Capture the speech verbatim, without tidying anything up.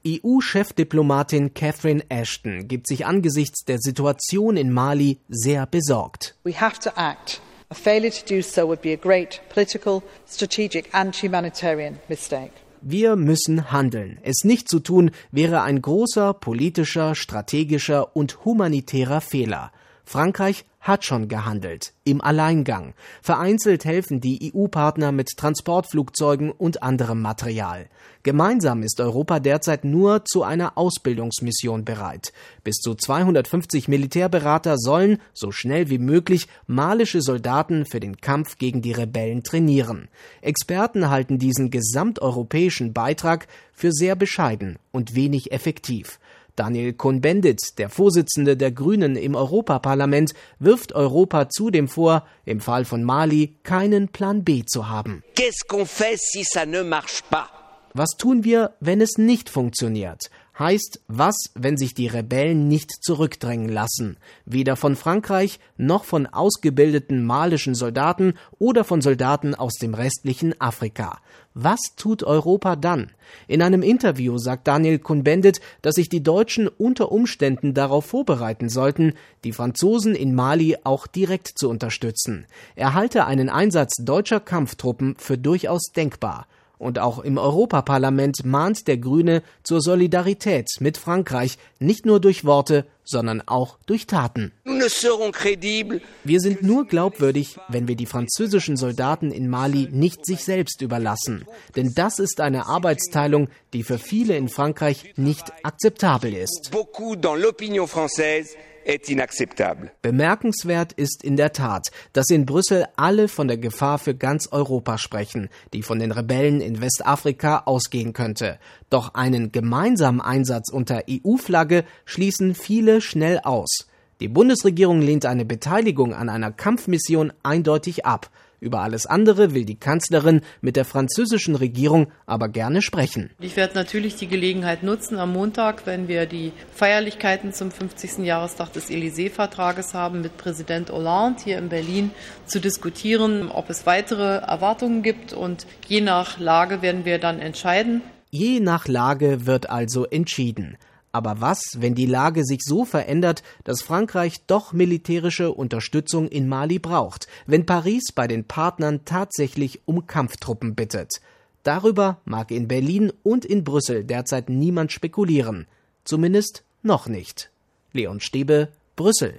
E U-Chefdiplomatin Catherine Ashton gibt sich angesichts der Situation in Mali sehr besorgt. We have to act. A failure to do so would be a great political, strategic and humanitarian mistake. Wir müssen handeln. Es nicht zu tun, wäre ein großer politischer, strategischer und humanitärer Fehler. Frankreich hat schon gehandelt, im Alleingang. Vereinzelt helfen die E U-Partner mit Transportflugzeugen und anderem Material. Gemeinsam ist Europa derzeit nur zu einer Ausbildungsmission bereit. Bis zu zweihundertfünfzig Militärberater sollen, so schnell wie möglich, malische Soldaten für den Kampf gegen die Rebellen trainieren. Experten halten diesen gesamteuropäischen Beitrag für sehr bescheiden und wenig effektiv. Daniel Cohn-Bendit, der Vorsitzende der Grünen im Europaparlament, wirft Europa zudem vor, im Fall von Mali keinen Plan B zu haben. Qu'est-ce qu'on fait si ça ne marche pas? Was tun wir, wenn es nicht funktioniert? Heißt, was, wenn sich die Rebellen nicht zurückdrängen lassen? Weder von Frankreich noch von ausgebildeten malischen Soldaten oder von Soldaten aus dem restlichen Afrika. Was tut Europa dann? In einem Interview sagt Daniel Cohn-Bendit, dass sich die Deutschen unter Umständen darauf vorbereiten sollten, die Franzosen in Mali auch direkt zu unterstützen. Er halte einen Einsatz deutscher Kampftruppen für durchaus denkbar. Und auch im Europaparlament mahnt der Grüne zur Solidarität mit Frankreich, nicht nur durch Worte, sondern auch durch Taten. Wir sind nur glaubwürdig, wenn wir die französischen Soldaten in Mali nicht sich selbst überlassen. Denn das ist eine Arbeitsteilung, die für viele in Frankreich nicht akzeptabel ist. Bemerkenswert ist in der Tat, dass in Brüssel alle von der Gefahr für ganz Europa sprechen, die von den Rebellen in Westafrika ausgehen könnte. Doch einen gemeinsamen Einsatz unter E U-Flagge schließen viele schnell aus. Die Bundesregierung lehnt eine Beteiligung an einer Kampfmission eindeutig ab. Über alles andere will die Kanzlerin mit der französischen Regierung aber gerne sprechen. Ich werde natürlich die Gelegenheit nutzen, am Montag, wenn wir die Feierlichkeiten zum fünfzigsten Jahrestag des Élysée-Vertrages haben, mit Präsident Hollande hier in Berlin zu diskutieren, ob es weitere Erwartungen gibt. Und je nach Lage werden wir dann entscheiden. Je nach Lage wird also entschieden. Aber was, wenn die Lage sich so verändert, dass Frankreich doch militärische Unterstützung in Mali braucht, wenn Paris bei den Partnern tatsächlich um Kampftruppen bittet? Darüber mag in Berlin und in Brüssel derzeit niemand spekulieren. Zumindest noch nicht. Leon Stäbe, Brüssel.